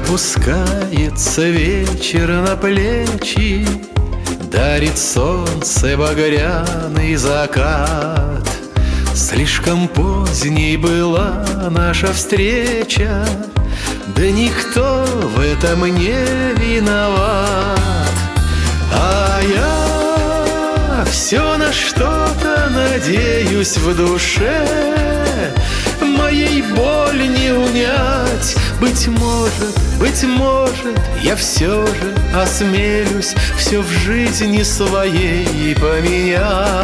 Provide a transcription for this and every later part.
Опускается вечер на плечи, дарит солнце багряный закат. Слишком поздней была наша встреча, да никто в этом не виноват. А я все на что-то надеюсь в душе, моей боли не унять. Быть может, я все же осмелюсь все в жизни своей поменять.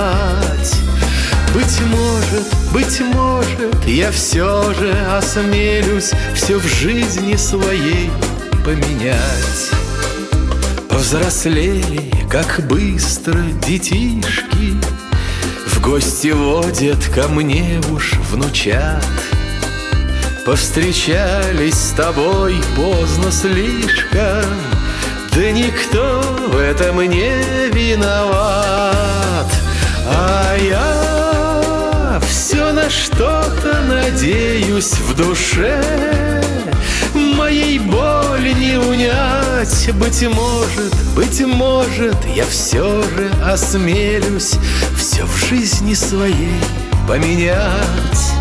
Быть может, я все же осмелюсь все в жизни своей поменять. Повзрослели, как быстро детишки, в гости водят ко мне уж внучат. Повстречались с тобой поздно слишком, да никто в этом не виноват. А я все на что-то надеюсь в душе, моей боли не унять. Быть может, я все же осмелюсь все в жизни своей поменять.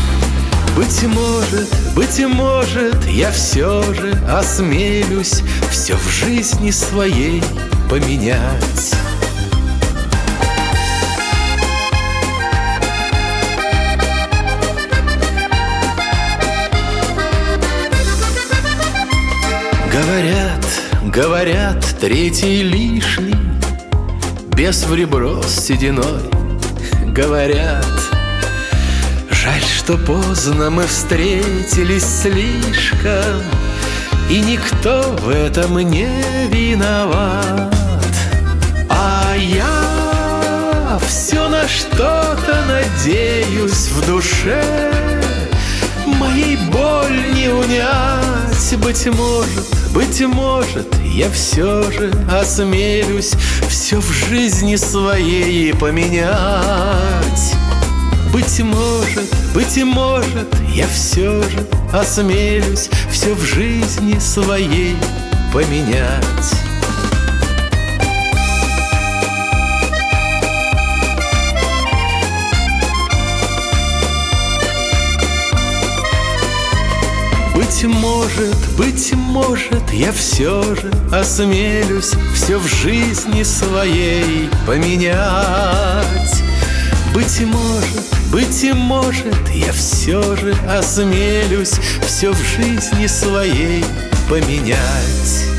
Быть может, я все же осмелюсь все в жизни своей поменять. Говорят, третий лишний, бес в ребро с сединой. Говорят, жаль, что поздно мы встретились слишком, и никто в этом не виноват. А я все на что-то надеюсь в душе, моей боль не унять. Быть может, я все же осмелюсь все в жизни своей поменять. Быть может, я все же осмелюсь все в жизни своей поменять. Быть может, я все же осмелюсь все в жизни своей поменять. Быть может, я все же осмелюсь все в жизни своей поменять.